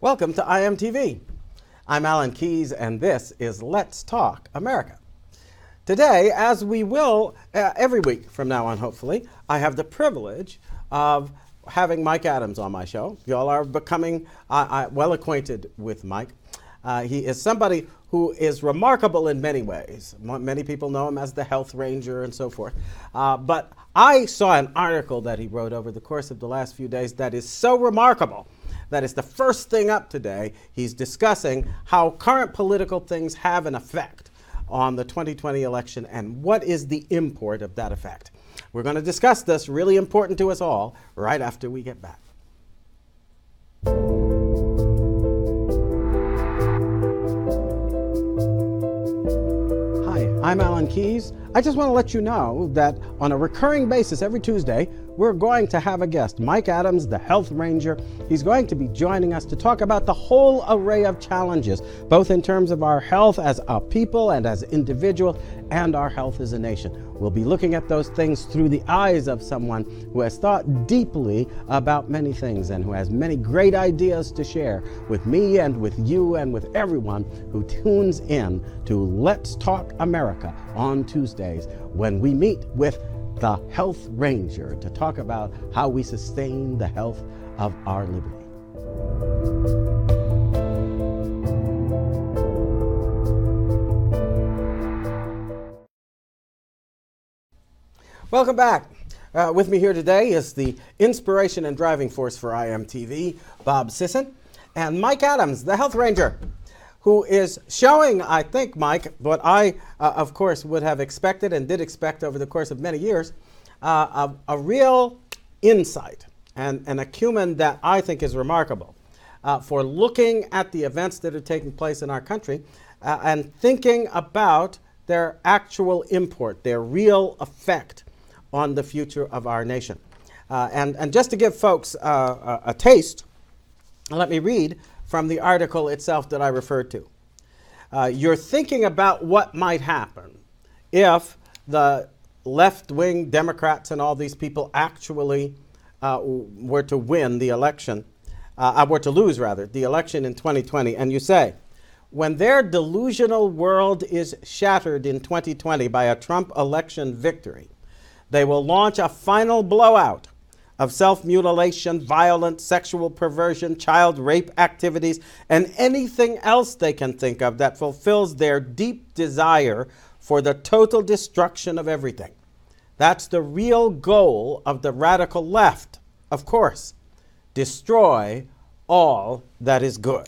Welcome to IMTV. I'm Alan Keyes, and this is Let's Talk America. Today, as we will every week from now on, hopefully, I have the privilege of having Mike Adams on my show. You all are becoming well acquainted with Mike. He is somebody who is remarkable in many ways. Many people know him as the Health Ranger and so forth. But I saw an article that he wrote over the course of the last few days that is so remarkable that is the first thing up today. He's discussing how current political things have an effect on the 2020 election and what is the import of that effect. We're going to discuss this, really important to us all, right after we get back. Hi, I'm Alan Keyes. I just want to let you know that on a recurring basis every Tuesday, we're going to have a guest, Mike Adams, the Health Ranger. He's going to be joining us to talk about the whole array of challenges, both in terms of our health as a people and as individuals, and our health as a nation. We'll be looking at those things through the eyes of someone who has thought deeply about many things and who has many great ideas to share with me and with you and with everyone who tunes in to Let's Talk America on Tuesdays, when we meet with the Health Ranger to talk about how we sustain the health of our liberty. Welcome back. With me here today is the inspiration and driving force for IMTV, Bob Sisson, and Mike Adams, the Health Ranger, who is showing, I think, Mike, what I, of course, would have expected and did expect over the course of many years, a real insight and an acumen that I think is remarkable for looking at the events that are taking place in our country and thinking about their actual import, their real effect on the future of our nation. And just to give folks a taste, let me read from the article itself that I referred to. You're thinking about what might happen if the left-wing Democrats and all these people actually were to win the election, were to lose, rather, the election in 2020. And you say, when their delusional world is shattered in 2020 by a Trump election victory, they will launch a final blowout of self-mutilation, violence, sexual perversion, child rape activities, and anything else they can think of that fulfills their deep desire for the total destruction of everything. That's the real goal of the radical left, of course. Destroy all that is good.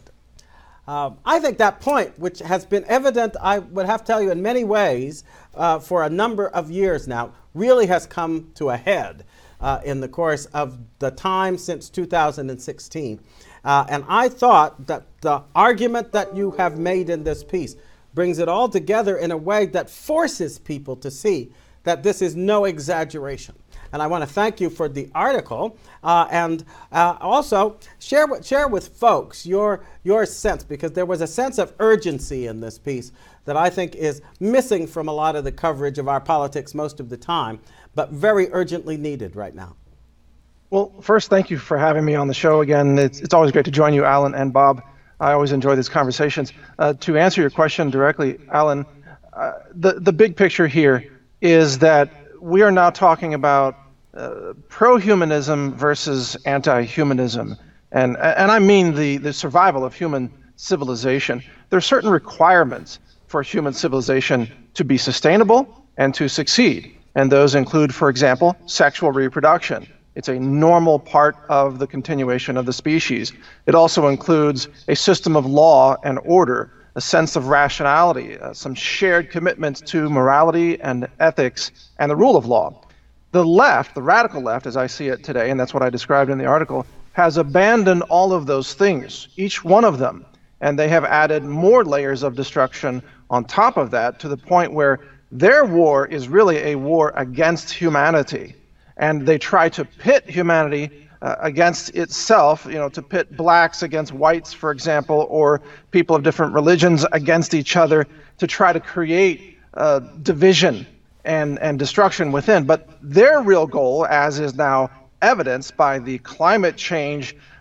I think that point, which has been evident, I would have to tell you, in many ways for a number of years now, really has come to a head in the course of the time since 2016. And I thought that the argument that you have made in this piece brings it all together in a way that forces people to see that this is no exaggeration. And I want to thank you for the article and also share with folks your sense, because there was a sense of urgency in this piece that I think is missing from a lot of the coverage of our politics most of the time, but very urgently needed right now. Well, first, thank you for having me on the show again. It's always great to join you, Alan and Bob. I always enjoy these conversations. To answer your question directly, Alan, the big picture here is that we are now talking about pro-humanism versus anti-humanism. And I mean the survival of human civilization. There are certain requirements for human civilization to be sustainable and to succeed. And those include, for example, sexual reproduction. It's a normal part of the continuation of the species. It also includes a system of law and order, a sense of rationality, some shared commitments to morality and ethics, and the rule of law. The left, the radical left, as I see it today, and that's what I described in the article, has abandoned all of those things, each one of them, and they have added more layers of destruction on top of that, to the point where their war is really a war against humanity. And they try to pit humanity against itself, to pit blacks against whites, for example, or people of different religions against each other, to try to create division and destruction within. But their real goal, as is now evidenced by the climate change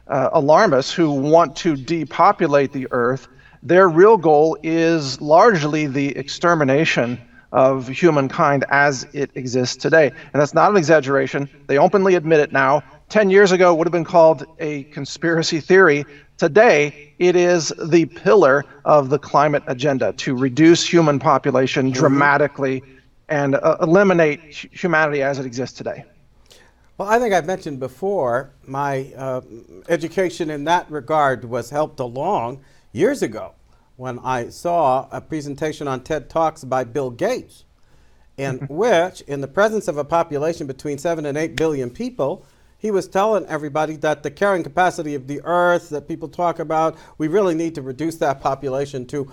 alarmists who want to depopulate the Earth. Their real goal is largely the extermination of humankind as it exists today. And that's not an exaggeration. They openly admit it now. 10 years ago, it would have been called a conspiracy theory. Today, it is the pillar of the climate agenda to reduce human population dramatically and eliminate humanity as it exists today. Well, I think I've mentioned before, my education in that regard was helped along years ago when I saw a presentation on TED Talks by Bill Gates, in which, in the presence of a population between 7 and 8 billion people, he was telling everybody that the carrying capacity of the Earth that people talk about, we really need to reduce that population to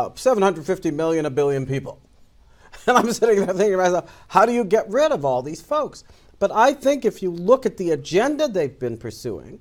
750 million, a billion people. And I'm sitting there thinking to myself, how do you get rid of all these folks? But I think if you look at the agenda they've been pursuing,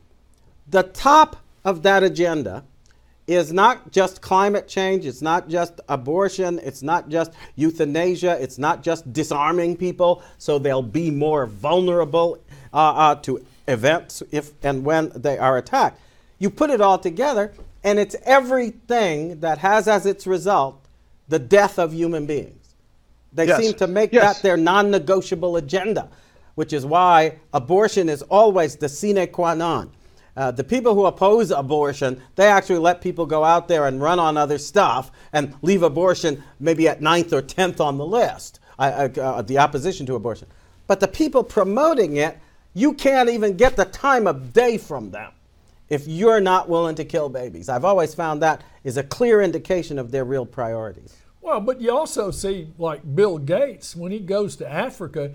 the top of that agenda is not just climate change, it's not just abortion, it's not just euthanasia, it's not just disarming people so they'll be more vulnerable to events if and when they are attacked. You put it all together, and it's everything that has as its result the death of human beings. They seem to make that their non-negotiable agenda, which is why abortion is always the sine qua non. The people who oppose abortion, they actually let people go out there and run on other stuff and leave abortion maybe at 9th or 10th on the list, the opposition to abortion. But the people promoting it, you can't even get the time of day from them if you're not willing to kill babies. I've always found that is a clear indication of their real priorities. Well, but you also see, like Bill Gates, when he goes to Africa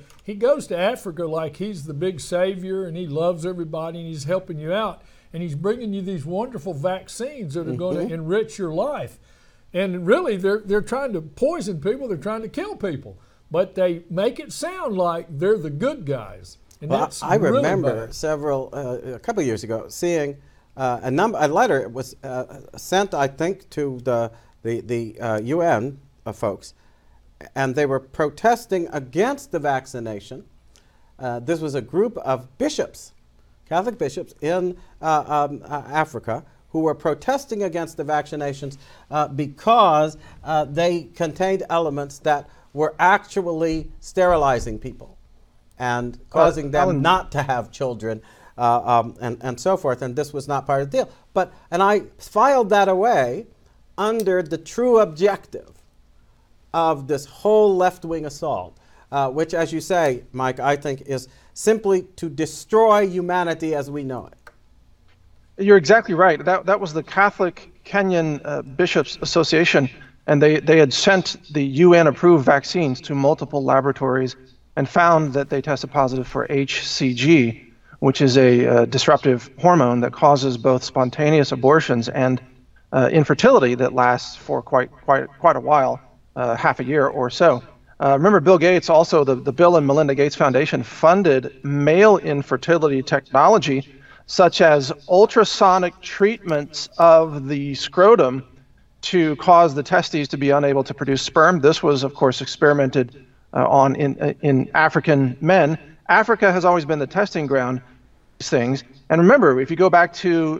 like he's the big savior and he loves everybody and he's helping you out. And he's bringing you these wonderful vaccines that are going to enrich your life. And really, they're trying to poison people. They're trying to kill people. But they make it sound like they're the good guys. And well, that's I really remember bad. a couple of years ago, seeing a letter. It was sent, I think, to the UN folks, and they were protesting against the vaccination. This was a group of bishops, Catholic bishops in Africa, who were protesting against the vaccinations because they contained elements that were actually sterilizing people and causing them not to have children and so forth. And this was not part of the deal. And I filed that away under the true objective of this whole left-wing assault, which, as you say, Mike, I think is simply to destroy humanity as we know it. You're exactly right. That was the Catholic Kenyan Bishops Association, and they had sent the UN-approved vaccines to multiple laboratories and found that they tested positive for HCG, which is a disruptive hormone that causes both spontaneous abortions and infertility that lasts for quite a while, half a year or so. Remember, Bill Gates, also the Bill and Melinda Gates Foundation, funded male infertility technology, such as ultrasonic treatments of the scrotum to cause the testes to be unable to produce sperm. This was, of course, experimented on in African men. Africa has always been the testing ground for these things. And remember, if you go back to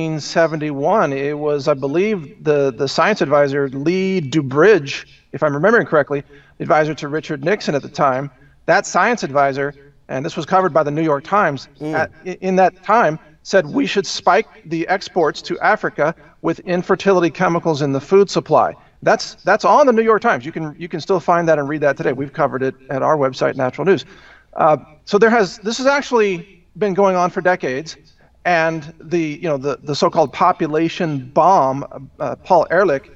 1971, it was, I believe, the science advisor Lee Dubridge, if I'm remembering correctly, advisor to Richard Nixon at the time. That science advisor, and this was covered by the New York Times, in that time said we should spike the exports to Africa with infertility chemicals in the food supply. That's on the New York Times. You can still find that and read that today. We've covered it at our website, Natural News. So this has actually been going on for decades, and the so-called population bomb, Paul Ehrlich,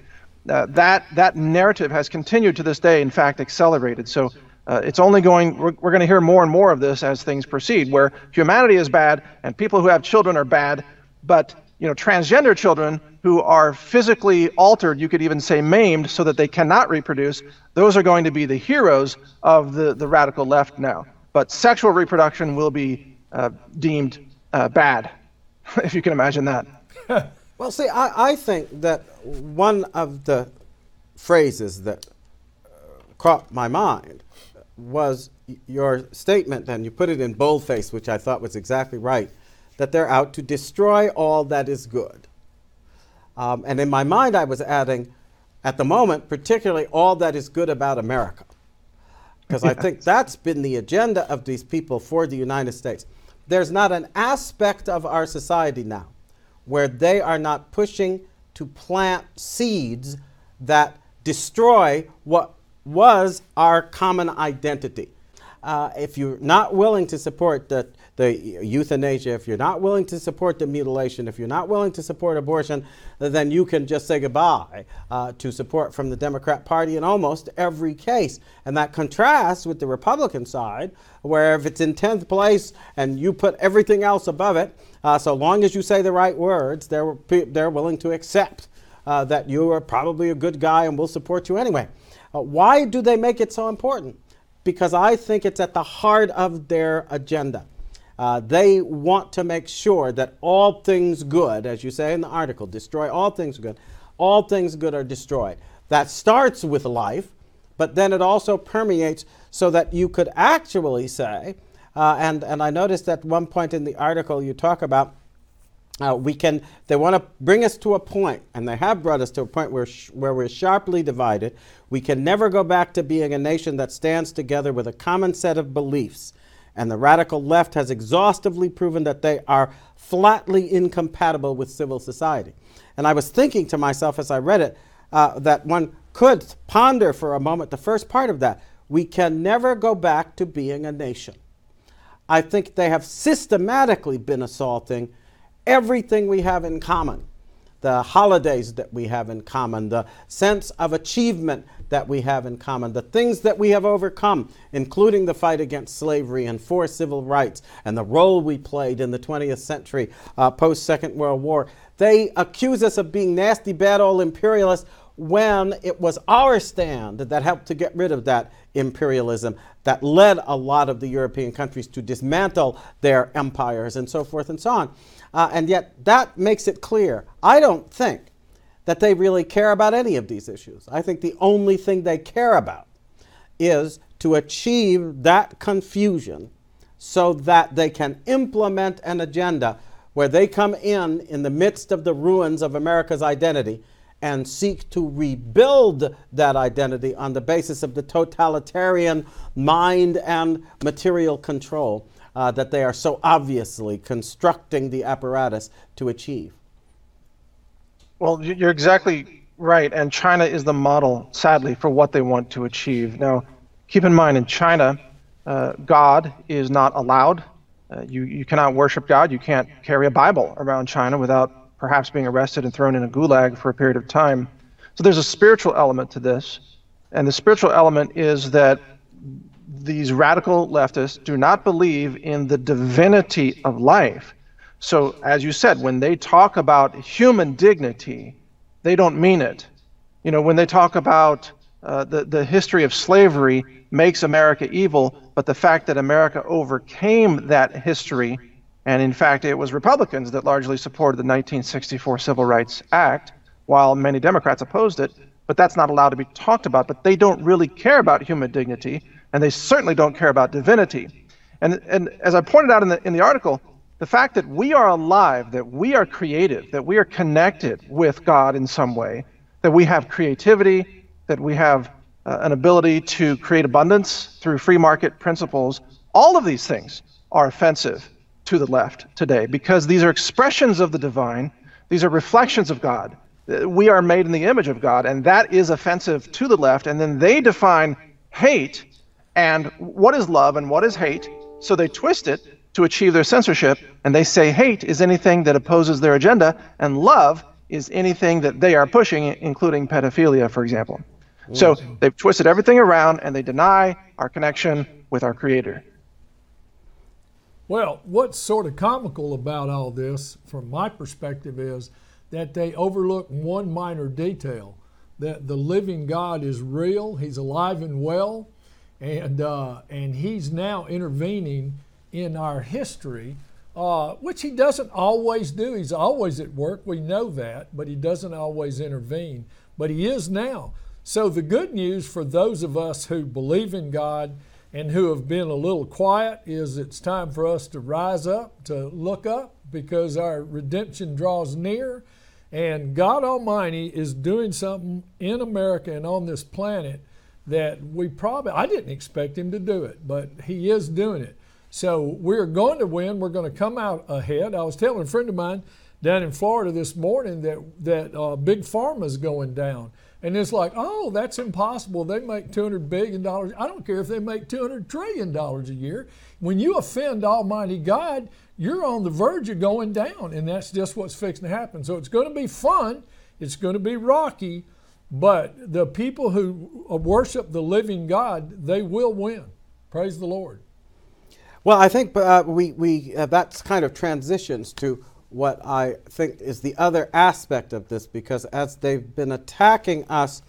that narrative has continued to this day. In fact, accelerated. So it's only going. We're going to hear more and more of this as things proceed, where humanity is bad and people who have children are bad, but transgender children who are physically altered, you could even say maimed, so that they cannot reproduce, those are going to be the heroes of the radical left now. But sexual reproduction will be deemed bad, if you can imagine that. Well, see, I think that one of the phrases that caught my mind was your statement, and you put it in boldface, which I thought was exactly right, that they're out to destroy all that is good. And in my mind, I was adding, at the moment, particularly all that is good about America. Because I think that's been the agenda of these people for the United States. There's not an aspect of our society now where they are not pushing to plant seeds that destroy what was our common identity. If you're not willing to support the euthanasia, if you're not willing to support the mutilation, if you're not willing to support abortion, then you can just say goodbye to support from the Democrat Party in almost every case. And that contrasts with the Republican side, where if it's in 10th place and you put everything else above it, so long as you say the right words, they're willing to accept that you are probably a good guy and will support you anyway. Why do they make it so important? Because I think it's at the heart of their agenda. They want to make sure that all things good, as you say in the article, destroy all things good are destroyed. That starts with life, but then it also permeates so that you could actually say, and I noticed at one point in the article you talk about, they want to bring us to a point, and they have brought us to a point where we're sharply divided. We can never go back to being a nation that stands together with a common set of beliefs. And the radical left has exhaustively proven that they are flatly incompatible with civil society. And I was thinking to myself as I read it, that one could ponder for a moment the first part of that. We can never go back to being a nation. I think they have systematically been assaulting everything we have in common, the holidays that we have in common, the sense of achievement that we have in common, the things that we have overcome, including the fight against slavery and for civil rights and the role we played in the 20th century post-Second World War. They accuse us of being nasty, bad old imperialists when it was our stand that helped to get rid of that imperialism that led a lot of the European countries to dismantle their empires and so forth and so on. And yet that makes it clear. I don't think that they really care about any of these issues. I think the only thing they care about is to achieve that confusion so that they can implement an agenda where they come in the midst of the ruins of America's identity and seek to rebuild that identity on the basis of the totalitarian mind and material control that they are so obviously constructing the apparatus to achieve. Well, you're exactly right, and China is the model, sadly, for what they want to achieve. Now, keep in mind, in China, God is not allowed. You cannot worship God. You can't carry a Bible around China without perhaps being arrested and thrown in a gulag for a period of time. So there's a spiritual element to this, and the spiritual element is that these radical leftists do not believe in the divinity of life. So, as you said, when they talk about human dignity, they don't mean it. You know, when they talk about the history of slavery makes America evil, but the fact that America overcame that history, and in fact it was Republicans that largely supported the 1964 Civil Rights Act, while many Democrats opposed it, but that's not allowed to be talked about. But they don't really care about human dignity, and they certainly don't care about divinity. And as I pointed out in the article, the fact that we are alive, that we are creative, that we are connected with God in some way, that we have creativity, that we have an ability to create abundance through free market principles, all of these things are offensive to the left today because these are expressions of the divine, these are reflections of God. We are made in the image of God, and that is offensive to the left, and then they define hate and what is love and what is hate, so they twist it to achieve their censorship, and they say hate is anything that opposes their agenda, and love is anything that they are pushing, including pedophilia, for example. So they've twisted everything around, and they deny our connection with our Creator. Well, what's sort of comical about all this, from my perspective, is that they overlook one minor detail, that the living God is real, he's alive and well, and he's now intervening in our history, which he doesn't always do. He's always at work, we know that, but he doesn't always intervene. But he is now. So the good news for those of us who believe in God and who have been a little quiet is it's time for us to rise up, to look up, because our redemption draws near. And God Almighty is doing something in America and on this planet that I didn't expect him to do it, but he is doing it. So we're going to win. We're going to come out ahead. I was telling a friend of mine down in Florida this morning that Big Pharma is going down. And it's like, oh, that's impossible. They make $200 billion. I don't care if they make $200 trillion a year. When you offend Almighty God, you're on the verge of going down, and that's just what's fixing to happen. So it's going to be fun. It's going to be rocky, but the people who worship the living God, they will win. Praise the Lord. Well, I think that's kind of transitions to what I think is the other aspect of this, because as they've been attacking us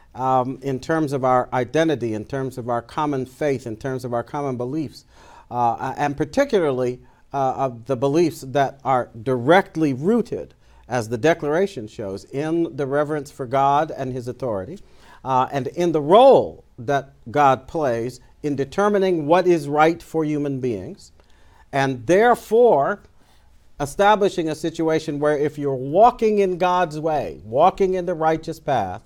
in terms of our identity, in terms of our common faith, in terms of our common beliefs, and particularly of the beliefs that are directly rooted, as the Declaration shows, in the reverence for God and his authority, and in the role that God plays in determining what is right for human beings, and therefore establishing a situation where if you're walking in God's way, walking in the righteous path,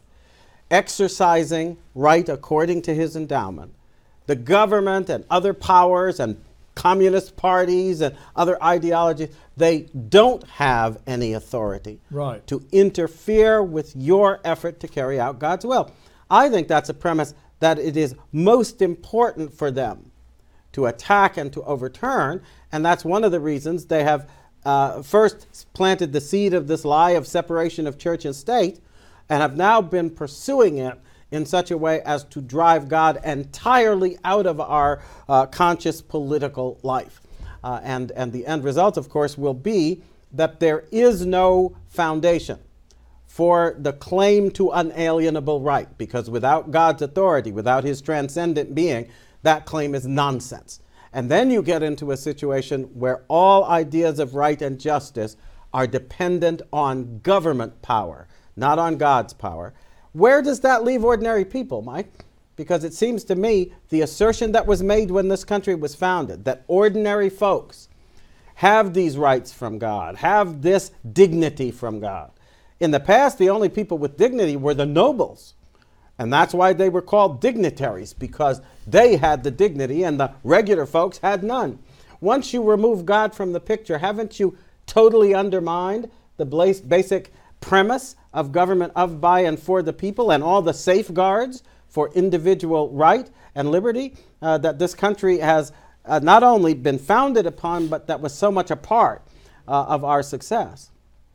exercising right according to his endowment, the government and other powers and communist parties and other ideologies, they don't have any authority to interfere with your effort to carry out God's will. I think that's a premise that it is most important for them to attack and to overturn, and that's one of the reasons they have first planted the seed of this lie of separation of church and state, and have now been pursuing it in such a way as to drive God entirely out of our conscious political life. And the end result, of course, will be that there is no foundation for the claim to unalienable right, because without God's authority, without his transcendent being, that claim is nonsense. And then you get into a situation where all ideas of right and justice are dependent on government power, not on God's power. Where does that leave ordinary people, Mike? Because it seems to me the assertion that was made when this country was founded, that ordinary folks have these rights from God, have this dignity from God. In the past, the only people with dignity were the nobles. And that's why they were called dignitaries, because they had the dignity and the regular folks had none. Once you remove God from the picture, haven't you totally undermined the basic premise of government of, by, and for the people, and all the safeguards for individual right and liberty that this country has not only been founded upon, but that was so much a part of our success?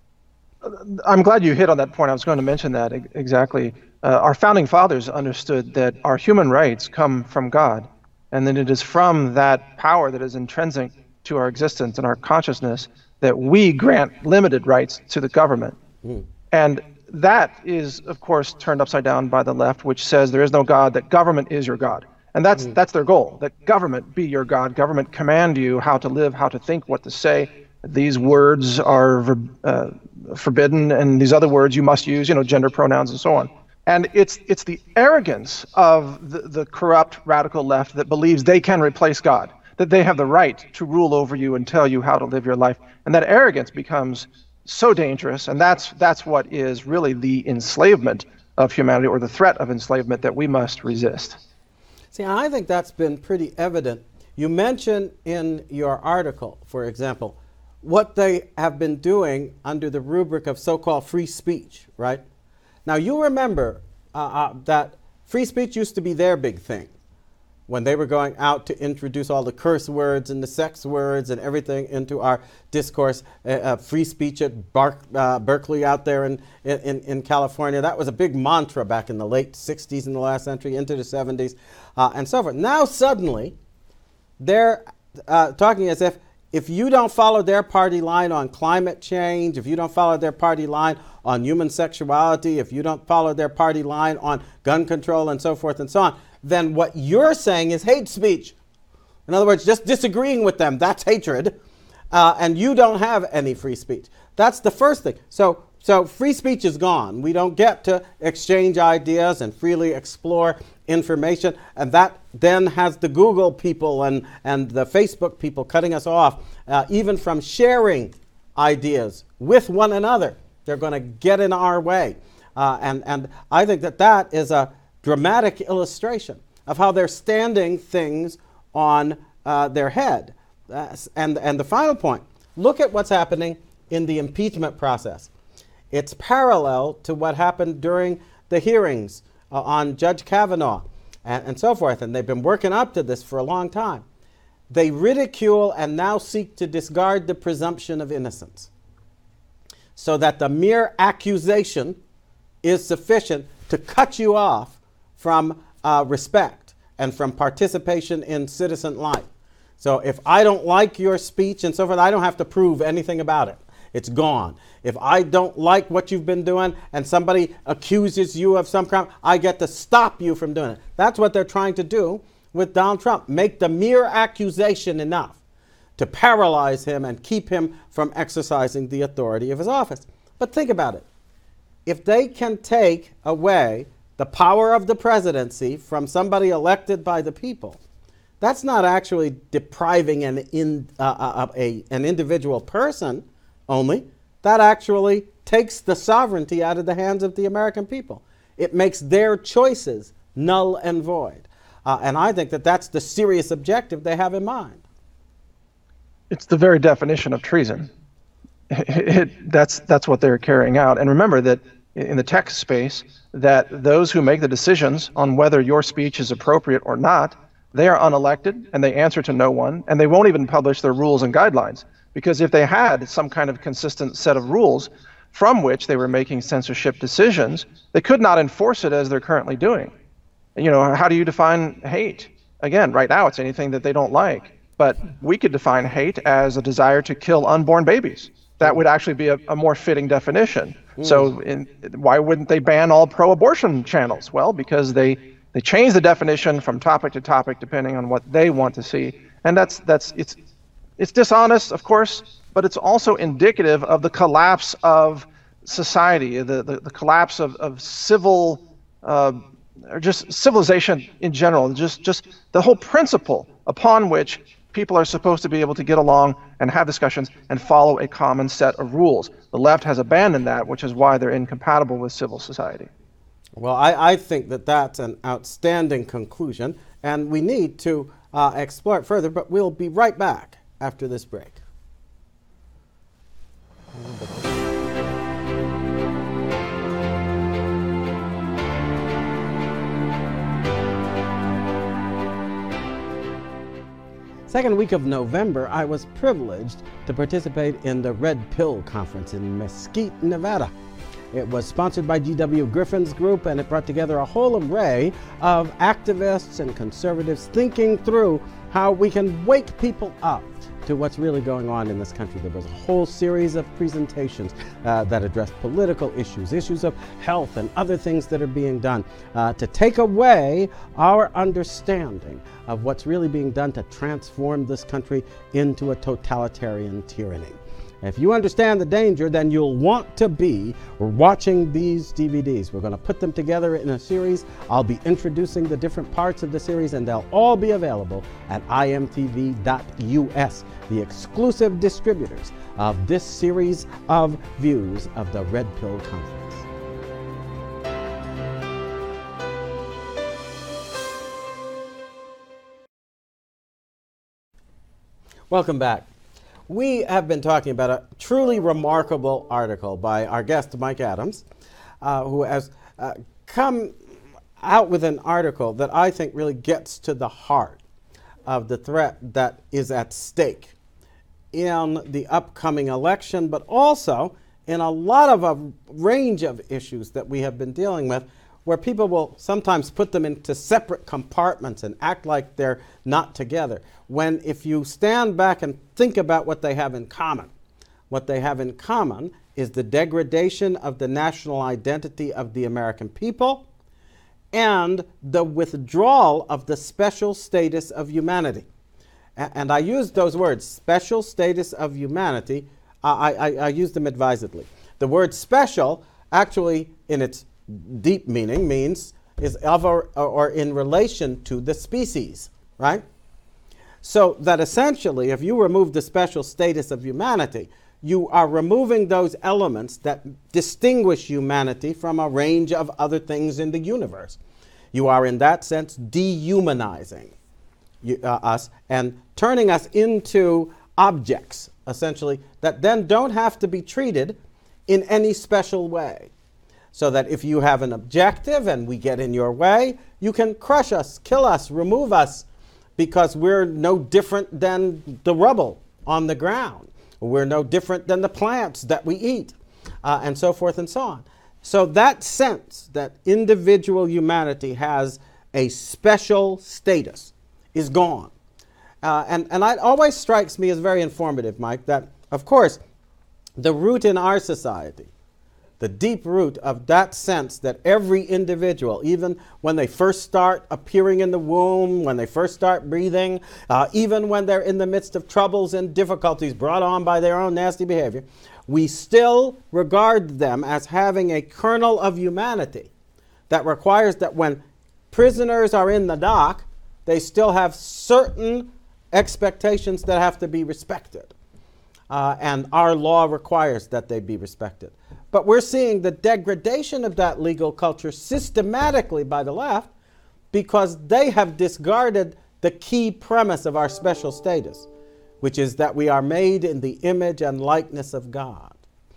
I'm glad you hit on that point. I was going to mention that exactly. Our founding fathers understood that our human rights come from God, and that it is from that power that is intrinsic to our existence and our consciousness that we grant limited rights to the government. And that is, of course, turned upside down by the left, which says there is no God, that government is your God. And that's their goal, that government be your God, government command you how to live, how to think, what to say. These words are forbidden, and these other words you must use, gender pronouns and so on. And it's the arrogance of the corrupt radical left that believes they can replace God, that they have the right to rule over you and tell you how to live your life. And that arrogance becomes so dangerous, and that's what is really the enslavement of humanity, or the threat of enslavement that we must resist. See, I think that's been pretty evident. You mention in your article, for example, what they have been doing under the rubric of so-called free speech, right? Now, you remember that free speech used to be their big thing when they were going out to introduce all the curse words and the sex words and everything into our discourse. Free speech at Berkeley out there in California. That was a big mantra back in the late 60s in the last century, into the 70s, and so forth. Now, suddenly, they're talking as if you don't follow their party line on climate change, if you don't follow their party line on human sexuality, if you don't follow their party line on gun control and so forth and so on, then what you're saying is hate speech. In other words, just disagreeing with them, that's hatred, and you don't have any free speech. That's the first thing. So So free speech is gone. We don't get to exchange ideas and freely explore information. And that then has the Google people and the Facebook people cutting us off, even from sharing ideas with one another. They're going to get in our way. And I think that is a dramatic illustration of how they're standing things on their head. And the final point, look at what's happening in the impeachment process. It's parallel to what happened during the hearings on Judge Kavanaugh and so forth. And they've been working up to this for a long time. They ridicule and now seek to discard the presumption of innocence, so that the mere accusation is sufficient to cut you off from respect and from participation in citizen life. So if I don't like your speech and so forth, I don't have to prove anything about it. It's gone. If I don't like what you've been doing and somebody accuses you of some crime, I get to stop you from doing it. That's what they're trying to do with Donald Trump. Make the mere accusation enough to paralyze him and keep him from exercising the authority of his office. But think about it. If they can take away the power of the presidency from somebody elected by the people, that's not actually depriving an individual person only. That actually takes the sovereignty out of the hands of the American people. It makes their choices null and void. And I think that's the serious objective they have in mind. It's the very definition of treason. That's what they're carrying out. And remember that in the tech space, that those who make the decisions on whether your speech is appropriate or not, they are unelected and they answer to no one, and they won't even publish their rules and guidelines. Because if they had some kind of consistent set of rules from which they were making censorship decisions, they could not enforce it as they're currently doing. You know, how do you define hate? Again, right now it's anything that they don't like. But we could define hate as a desire to kill unborn babies. That would actually be a more fitting definition. So why wouldn't they ban all pro-abortion channels? Well, because they change the definition from topic to topic depending on what they want to see. And it's dishonest, of course, but it's also indicative of the collapse of society, the collapse of civil, or just civilization in general, just the whole principle upon which people are supposed to be able to get along and have discussions and follow a common set of rules. The left has abandoned that, which is why they're incompatible with civil society. Well, I think that's an outstanding conclusion, and we need to explore it further, but we'll be right back after this break. Second week of November, I was privileged to participate in the Red Pill Conference in Mesquite, Nevada. It was sponsored by G.W. Griffin's group, and it brought together a whole array of activists and conservatives thinking through how we can wake people up to what's really going on in this country. There was a whole series of presentations that addressed political issues, issues of health and other things that are being done to take away our understanding of what's really being done to transform this country into a totalitarian tyranny. If you understand the danger, then you'll want to be watching these DVDs. We're going to put them together in a series. I'll be introducing the different parts of the series, and they'll all be available at imtv.us, the exclusive distributors of this series of views of the Red Pill Conference. Welcome back. We have been talking about a truly remarkable article by our guest, Mike Adams, who has come out with an article that I think really gets to the heart of the threat that is at stake in the upcoming election, but also in a lot of a range of issues that we have been dealing with, where people will sometimes put them into separate compartments and act like they're not together. When if you stand back and think about what they have in common, what they have in common is the degradation of the national identity of the American people and the withdrawal of the special status of humanity. And I use those words, special status of humanity, I use them advisedly. The word special actually, in its deep meaning, means is of or in relation to the species, right? So that essentially, if you remove the special status of humanity, you are removing those elements that distinguish humanity from a range of other things in the universe. You are, in that sense, dehumanizing us and turning us into objects, essentially, that then don't have to be treated in any special way. So that if you have an objective and we get in your way, you can crush us, kill us, remove us, because we're no different than the rubble on the ground. We're no different than the plants that we eat, and so forth and so on. So that sense that individual humanity has a special status is gone. And it always strikes me as very informative, Mike, that, of course, the root in our society, the deep root of that sense that every individual, even when they first start appearing in the womb, when they first start breathing, even when they're in the midst of troubles and difficulties brought on by their own nasty behavior, we still regard them as having a kernel of humanity that requires that when prisoners are in the dock, they still have certain expectations that have to be respected. And our law requires that they be respected. But we're seeing the degradation of that legal culture systematically by the left because they have discarded the key premise of our special status, which is that we are made in the image and likeness of God.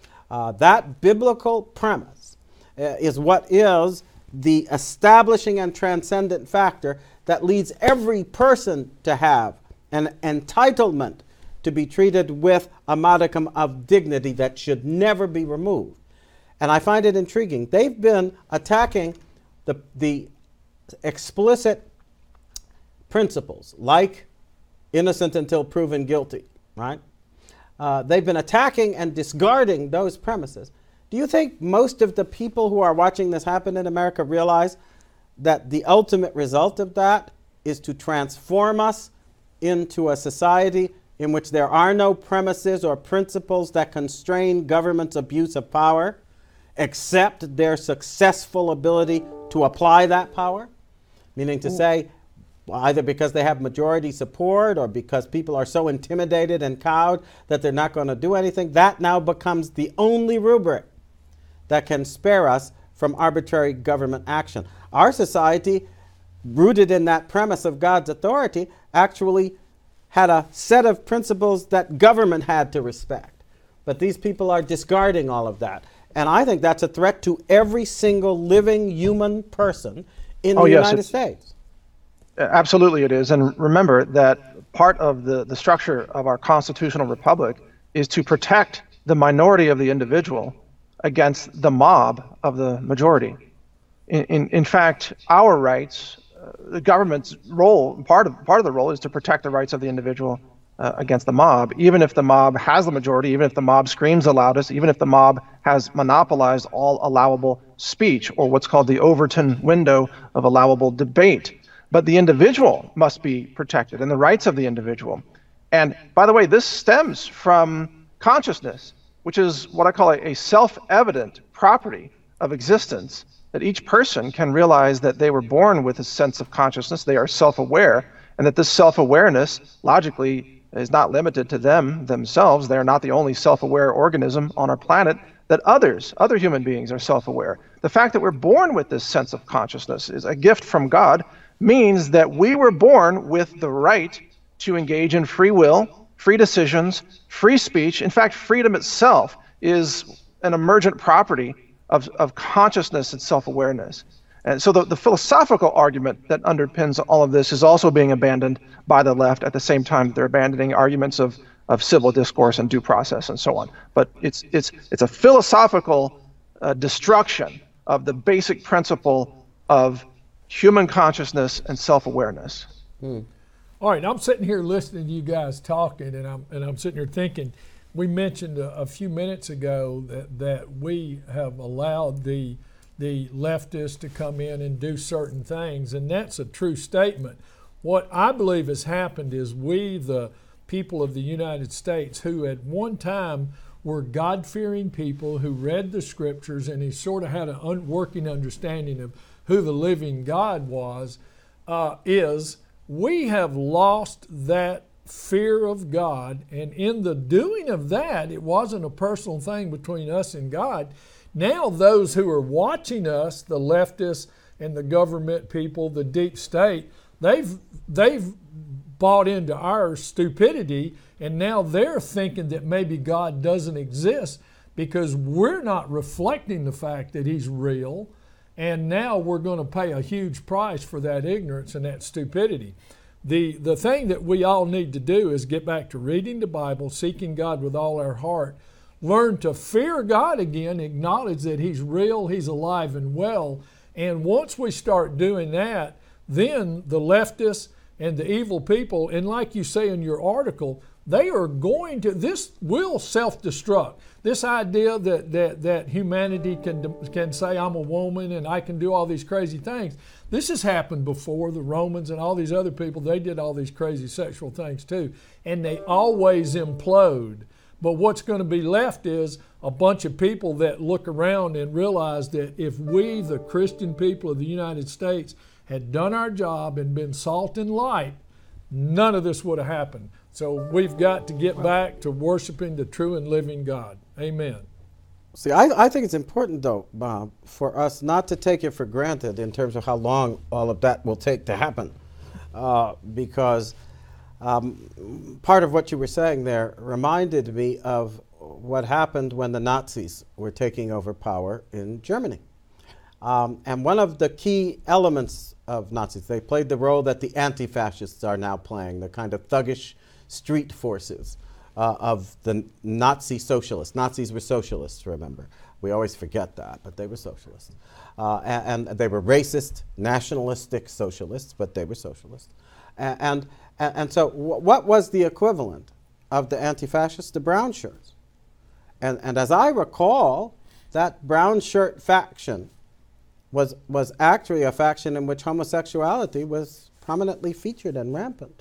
That biblical premise is what is the establishing and transcendent factor that leads every person to have an entitlement to be treated with a modicum of dignity that should never be removed. And I find it intriguing. They've been attacking the explicit principles, like innocent until proven guilty, right? They've been attacking and discarding those premises. Do you think most of the people who are watching this happen in America realize that the ultimate result of that is to transform us into a society in which there are no premises or principles that constrain government's abuse of power, except their successful ability to apply that power? Meaning to say, either because they have majority support or because people are so intimidated and cowed that they're not going to do anything, that now becomes the only rubric that can spare us from arbitrary government action. Our society, rooted in that premise of God's authority, actually had a set of principles that government had to respect. But these people are discarding all of that. And I think that's a threat to every single living human person in the United States. Absolutely it is. And remember that part of the structure of our constitutional republic is to protect the minority of the individual against the mob of the majority. In fact, our rights, the government's role, part of the role is to protect the rights of the individual against the mob, even if the mob has the majority, even if the mob screams the loudest, even if the mob has monopolized all allowable speech, or what's called the Overton window of allowable debate. But the individual must be protected, and the rights of the individual. And by the way, this stems from consciousness, which is what I call a self-evident property of existence, that each person can realize that they were born with a sense of consciousness, they are self-aware, and that this self-awareness logically is not limited to themselves. They are not the only self-aware organism on our planet, that other human beings are self-aware. The fact that we're born with this sense of consciousness is a gift from God, means that we were born with the right to engage in free will, free decisions, free speech. In fact, freedom itself is an emergent property of consciousness and self-awareness. And so the philosophical argument that underpins all of this is also being abandoned by the left at the same time they're abandoning arguments of civil discourse and due process and so on. But it's a philosophical destruction of the basic principle of human consciousness and self-awareness. All right, I'm sitting here listening to you guys talking, and I'm sitting here thinking. We mentioned a few minutes ago that we have allowed the leftists to come in and do certain things, and that's a true statement. What I believe has happened is we, the people of the United States, who at one time were God-fearing people who read the scriptures, and he sort of had a working understanding of who the living God was, we have lost that fear of God. And in the doing of that, it wasn't a personal thing between us and God. Now those who are watching us, the leftists and the government people, the deep state, they've bought into our stupidity, and now they're thinking that maybe God doesn't exist because we're not reflecting the fact that he's real, and now we're going to pay a huge price for that ignorance and that stupidity. The thing that we all need to do is get back to reading the Bible, seeking God with all our heart, learn to fear God again, acknowledge that he's real, he's alive and well, and once we start doing that, then the leftists and the evil people, and like you say in your article, they are going to, this will self-destruct. This idea that humanity can say, I'm a woman and I can do all these crazy things. This has happened before. The Romans and all these other people, they did all these crazy sexual things too. And they always implode. But what's going to be left is a bunch of people that look around and realize that if we, the Christian people of the United States, had done our job and been salt and light, none of this would have happened. So we've got to get back to worshiping the true and living God. Amen. See, I think it's important, though, Bob, for us not to take it for granted in terms of how long all of that will take to happen. Because part of what you were saying there reminded me of what happened when the Nazis were taking over power in Germany. And one of the key elements of Nazis, they played the role that the anti-fascists are now playing, the kind of thuggish street forces of the Nazi socialists. Nazis were socialists, remember. We always forget that, but they were socialists. And they were racist, nationalistic socialists, but they were socialists. And so what was the equivalent of the anti-fascists? The brown shirts. And as I recall, that brown shirt faction was actually a faction in which homosexuality was prominently featured and rampant.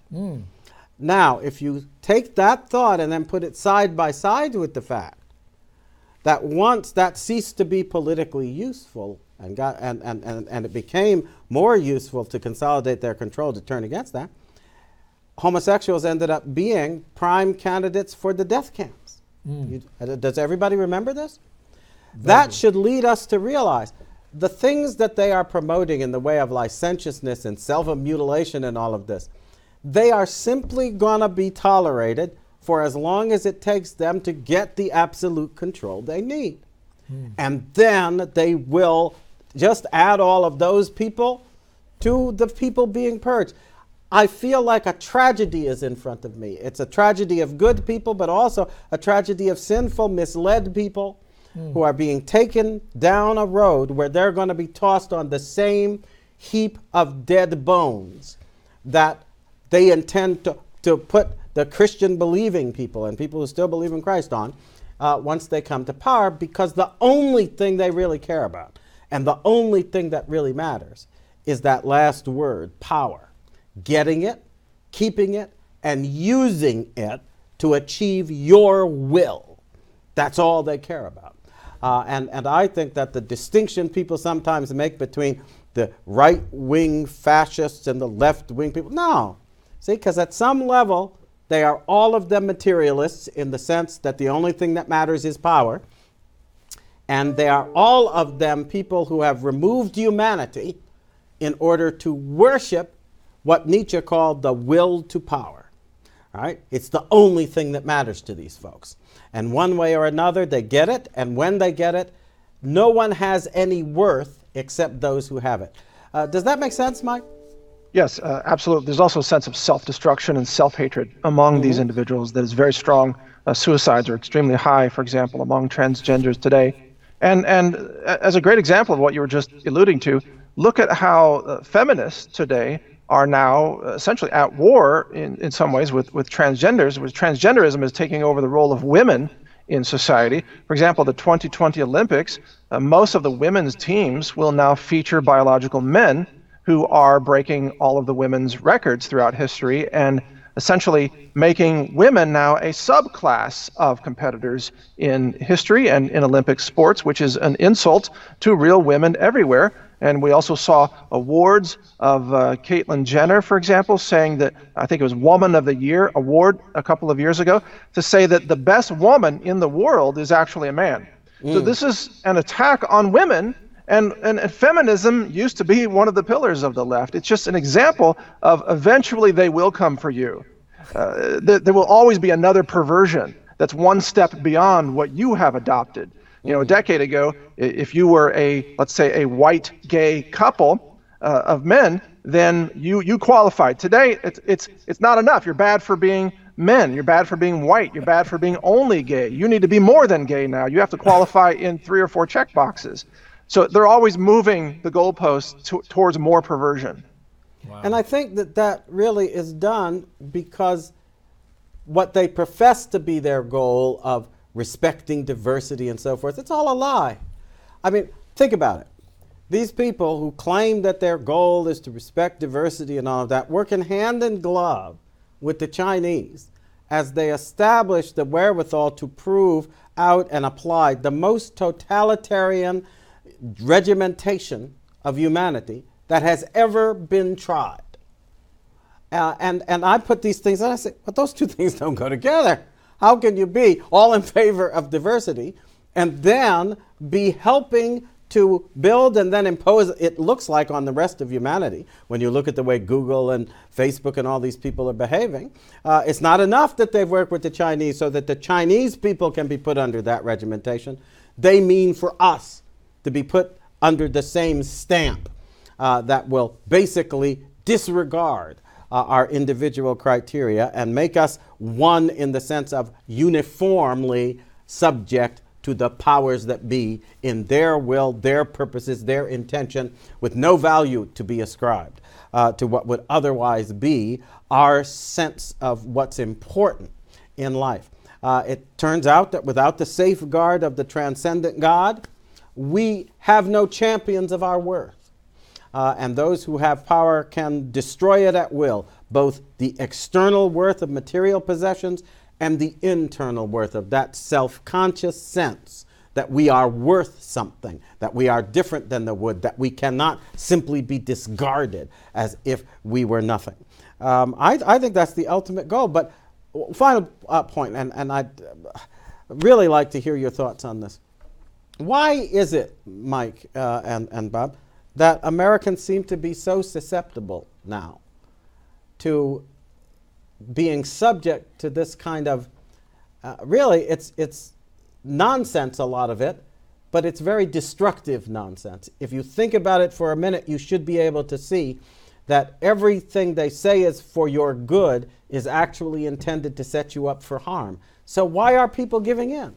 Now, if you take that thought and then put it side by side with the fact that once that ceased to be politically useful and it became more useful to consolidate their control to turn against that, homosexuals ended up being prime candidates for the death camps. Does everybody remember this? That should lead us to realize the things that they are promoting in the way of licentiousness and self-mutilation and all of this, they are simply going to be tolerated for as long as it takes them to get the absolute control they need. And then they will just add all of those people to the people being purged. I feel like a tragedy is in front of me. It's a tragedy of good people, but also a tragedy of sinful, misled people who are being taken down a road where they're going to be tossed on the same heap of dead bones that they intend to put the Christian believing people and people who still believe in Christ on once they come to power, because the only thing they really care about and the only thing that really matters is that last word, power. Getting it, keeping it, and using it to achieve your will. That's all they care about. And I think that the distinction people sometimes make between the right-wing fascists and the left-wing people, no. See, because at some level, they are all of them materialists in the sense that the only thing that matters is power. And they are all of them people who have removed humanity in order to worship what Nietzsche called the will to power. All right? It's the only thing that matters to these folks. And one way or another, they get it. And when they get it, no one has any worth except those who have it. Does that make sense, Mike? Yes, absolutely. There's also a sense of self-destruction and self-hatred among these individuals that is very strong. Suicides are extremely high, for example, among transgenders today. And as a great example of what you were just alluding to, look at how feminists today are now essentially at war in some ways with transgenders, which transgenderism is taking over the role of women in society. For example, the 2020 Olympics, most of the women's teams will now feature biological men who are breaking all of the women's records throughout history. And essentially making women now a subclass of competitors in history and in Olympic sports, which is an insult to real women everywhere. And we also saw awards of Caitlyn Jenner, for example, saying that, I think it was Woman of the Year award a couple of years ago, to say that the best woman in the world is actually a man. So this is an attack on women, and feminism used to be one of the pillars of the left. It's just an example of eventually they will come for you. There will always be another perversion that's one step beyond what you have adopted. You know, a decade ago, if you were let's say, a white gay couple of men, then you qualified. Today, it's not enough. You're bad for being men. You're bad for being white. You're bad for being only gay. You need to be more than gay now. You have to qualify in 3 or 4 check boxes. So they're always moving the goalposts towards more perversion. Wow. And I think that really is done because what they profess to be their goal of respecting diversity and so forth, it's all a lie. I mean, think about it. These people who claim that their goal is to respect diversity and all of that, working hand in glove with the Chinese as they establish the wherewithal to prove out and apply the most totalitarian regimentation of humanity that has ever been tried. And I put these things, and I say, but those two things don't go together. How can you be all in favor of diversity and then be helping to build and then impose, it looks like, on the rest of humanity? When you look at the way Google and Facebook and all these people are behaving, it's not enough that they've worked with the Chinese so that the Chinese people can be put under that regimentation. They mean for us to be put under the same stamp that will basically disregard our individual criteria and make us one in the sense of uniformly subject to the powers that be in their will, their purposes, their intention, with no value to be ascribed to what would otherwise be our sense of what's important in life. It turns out that without the safeguard of the transcendent God, we have no champions of our worth. And those who have power can destroy it at will, both the external worth of material possessions and the internal worth of that self-conscious sense that we are worth something, that we are different than the wood, that we cannot simply be discarded as if we were nothing. I think that's the ultimate goal. But final point, and I'd really like to hear your thoughts on this. Why is it, Mike and Bob, that Americans seem to be so susceptible now to being subject to this kind of, really, it's nonsense, a lot of it, but it's very destructive nonsense. If you think about it for a minute, you should be able to see that everything they say is for your good is actually intended to set you up for harm. So why are people giving in?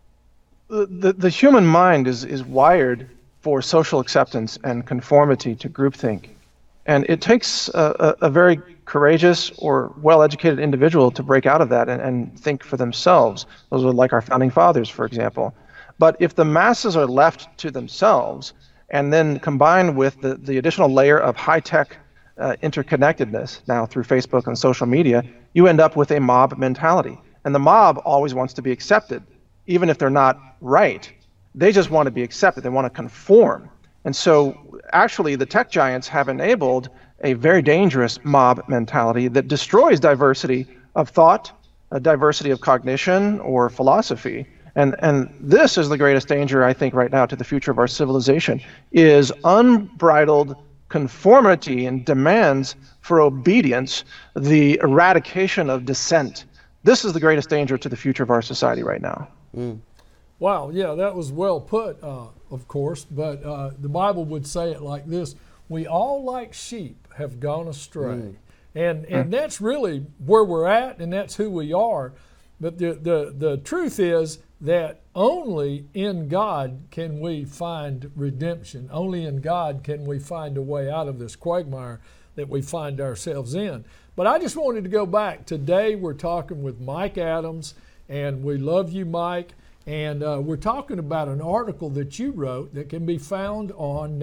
The human mind is wired for social acceptance and conformity to groupthink. And it takes a very courageous or well-educated individual to break out of that and think for themselves. Those are like our founding fathers, for example. But if the masses are left to themselves and then combined with the additional layer of high-tech interconnectedness now through Facebook and social media, you end up with a mob mentality. And the mob always wants to be accepted, even if they're not right. They just want to be accepted. They want to conform. And so actually the tech giants have enabled a very dangerous mob mentality that destroys diversity of thought, a diversity of cognition or philosophy. And this is the greatest danger, I think, right now to the future of our civilization, is unbridled conformity and demands for obedience, the eradication of dissent. This is the greatest danger to the future of our society right now. Wow, yeah, that was well put, of course, but the Bible would say it like this: we all like sheep have gone astray. And that's really where we're at, and that's who we are. But the truth is that only in God can we find redemption. Only in God can we find a way out of this quagmire that we find ourselves in. But I just wanted to go back. Today we're talking with Mike Adams, and we love you, Mike. And we're talking about an article that you wrote that can be found on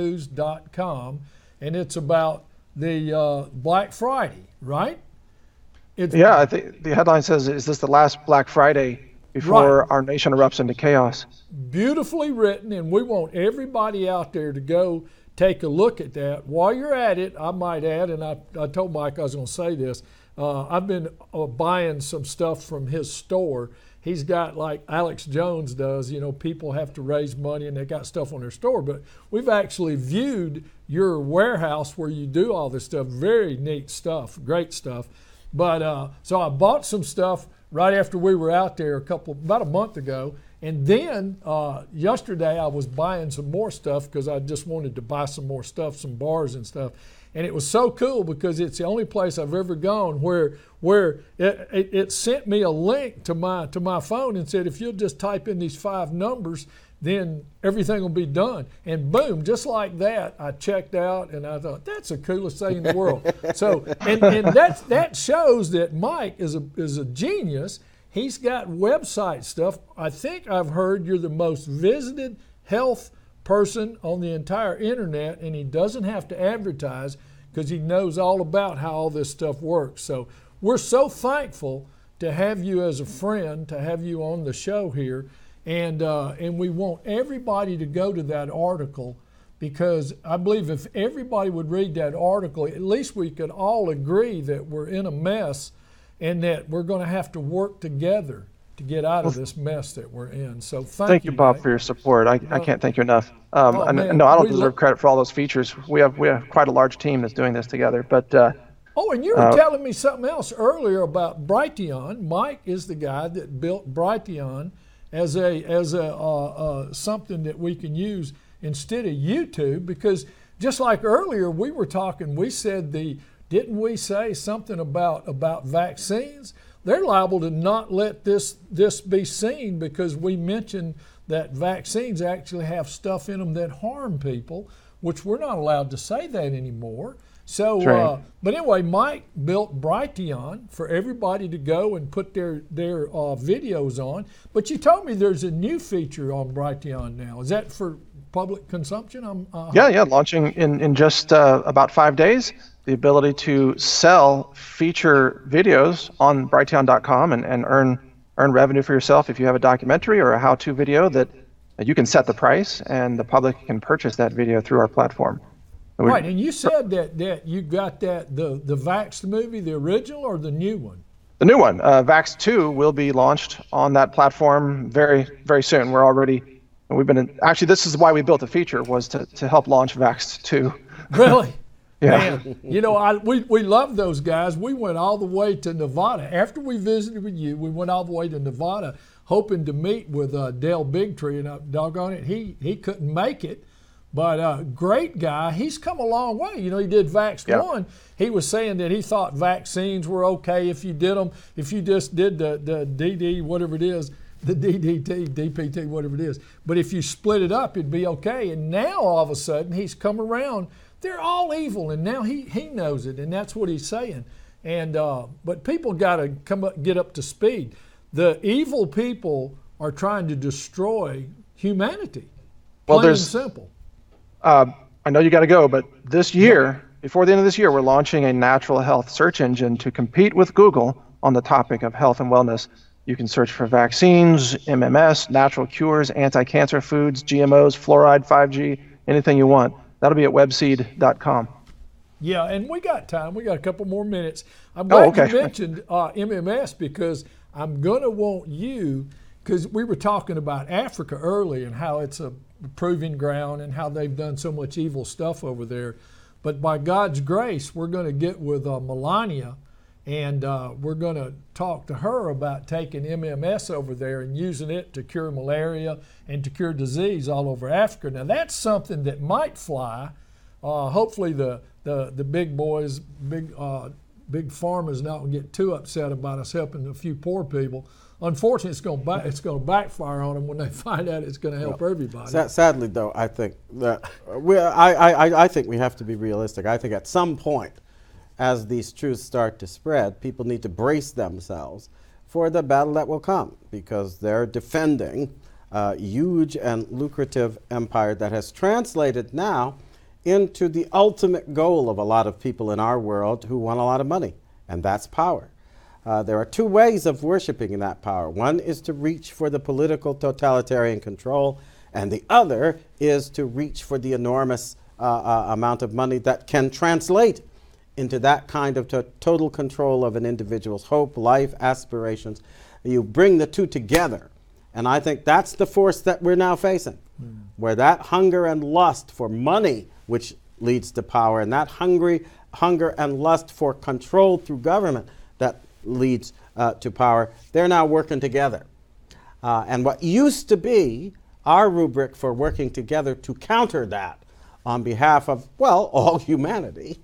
naturalnews.com, and it's about the Black Friday, right? Yeah, I think the headline says, "Is this the last Black Friday before Right. our nation erupts into chaos?" Beautifully written, and we want everybody out there to go take a look at that. While you're at it, I might add, and I told Mike I was going to say this, I've been buying some stuff from his store. He's got, like Alex Jones does, people have to raise money and they got stuff on their store, but we've actually viewed your warehouse where you do all this stuff. Very neat stuff, great stuff. But so I bought some stuff right after we were out there about a month ago. And then yesterday I was buying some more stuff because I just wanted to buy some more stuff, some bars and stuff. And it was so cool because it's the only place I've ever gone where it sent me a link to my phone and said, if you'll just type in these 5 numbers, then everything will be done. And boom, just like that, I checked out and I thought, that's the coolest thing in the world. So, and that shows that Mike is a genius. He's got website stuff. I think I've heard you're the most visited health person on the entire internet, and he doesn't have to advertise because he knows all about how all this stuff works. So we're so thankful to have you as a friend, to have you on the show here. And we want everybody to go to that article because I believe if everybody would read that article, at least we could all agree that we're in a mess and that we're going to have to work together to get out of this mess that we're in. So Thank you, Bob, Mike. for your support. I can't thank you enough. man, No, I don't we deserve credit for all those features. We have quite a large team that's doing this together. But Oh, and you were telling me something else earlier about Brighteon. Mike is the guy that built Brighteon as a something that we can use instead of YouTube, because just like earlier we were talking, we said didn't we say something about vaccines? They're liable to not let this be seen because we mentioned that vaccines actually have stuff in them that harm people, which we're not allowed to say that anymore. So, right. But anyway, Mike built Brighteon for everybody to go and put their videos on. But you told me there's a new feature on Brighteon now. Is that for public consumption? Yeah, launching in just about 5 days. The ability to sell feature videos on Brighteon.com and earn revenue for yourself if you have a documentary or a how-to video that you can set the price and the public can purchase that video through our platform. Right, and you said that you got the Vaxxed movie, the original or the new one? The new one, Vaxxed 2, will be launched on that platform very, very soon. Actually, this is why we built the feature, was to help launch Vaxxed 2. Really? Yeah. Man, we love those guys. We went all the way to Nevada. After we visited with you, we went all the way to Nevada hoping to meet with Dale Bigtree, and doggone it, he couldn't make it. But great guy. He's come a long way. He did Vaxxed 1. He was saying that he thought vaccines were okay if you did them, if you just did the DD, whatever it is, the DDT, DPT, whatever it is. But if you split it up, it'd be okay. And now all of a sudden he's come around. They're all evil, and now he knows it, and that's what he's saying. And but people got to get up to speed. The evil people are trying to destroy humanity. Plain and simple. I know you got to go, but this year, before the end of this year, we're launching a natural health search engine to compete with Google on the topic of health and wellness. You can search for vaccines, MMS, natural cures, anti-cancer foods, GMOs, fluoride, 5G, anything you want. That'll be at webseed.com. Yeah, and we got time. We got a couple more minutes. I'm glad you mentioned MMS because I'm going to want you, because we were talking about Africa early and how it's a proving ground and how they've done so much evil stuff over there. But by God's grace, we're going to get with Melania, and we're going to talk to her about taking MMS over there and using it to cure malaria and to cure disease all over Africa. Now that's something that might fly. Hopefully the big boys, big pharma's not going to get too upset about us helping a few poor people. Unfortunately, it's going to backfire on them when they find out it's going to help everybody. Sadly, though, I think that I think we have to be realistic. I think at some point, as these truths start to spread, people need to brace themselves for the battle that will come, because they're defending a huge and lucrative empire that has translated now into the ultimate goal of a lot of people in our world who want a lot of money, and that's power. There are two ways of worshiping that power. One is to reach for the political totalitarian control, and the other is to reach for the enormous amount of money that can translate into that kind of total control of an individual's hope, life, aspirations. You bring the two together, and I think that's the force that we're now facing, where that hunger and lust for money, which leads to power, and that hunger and lust for control through government that leads to power, they're now working together. And what used to be our rubric for working together to counter that on behalf of, well, all humanity,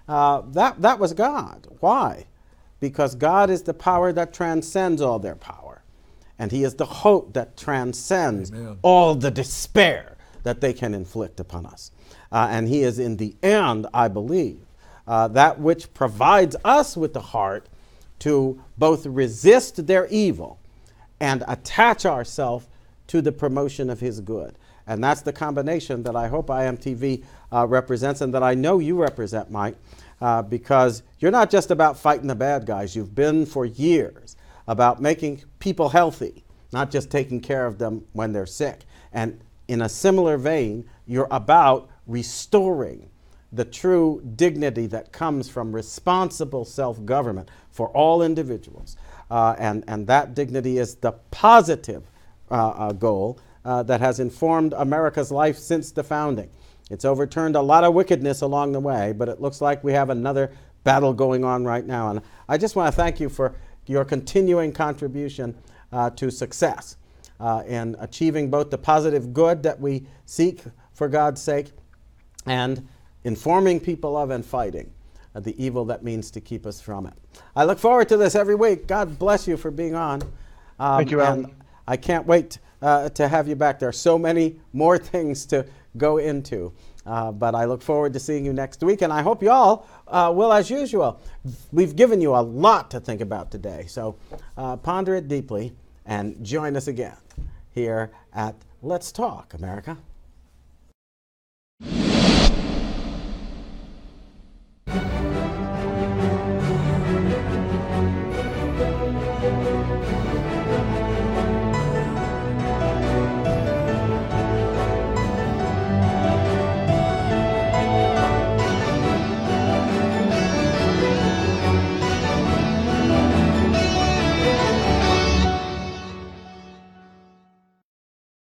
that was God. Why? Because God is the power that transcends all their power. And he is the hope that transcends Amen. all the despair that they can inflict upon us. And he is in the end, I believe, that which provides us with the heart to both resist their evil and attach ourselves to the promotion of his good. And that's the combination that I hope IMTV represents, and that I know you represent, Mike, because you're not just about fighting the bad guys. You've been for years about making people healthy, not just taking care of them when they're sick. And in a similar vein, you're about restoring the true dignity that comes from responsible self-government for all individuals. And that dignity is the positive goal that has informed America's life since the founding. It's overturned a lot of wickedness along the way, but it looks like we have another battle going on right now. And I just want to thank you for your continuing contribution to success in achieving both the positive good that we seek for God's sake and informing people of and fighting the evil that means to keep us from it. I look forward to this every week. God bless you for being on. Thank you, Alan. I can't wait to have you back. There are so many more things to go into. But I look forward to seeing you next week, and I hope you all will as usual. We've given you a lot to think about today, so ponder it deeply and join us again here at Let's Talk America.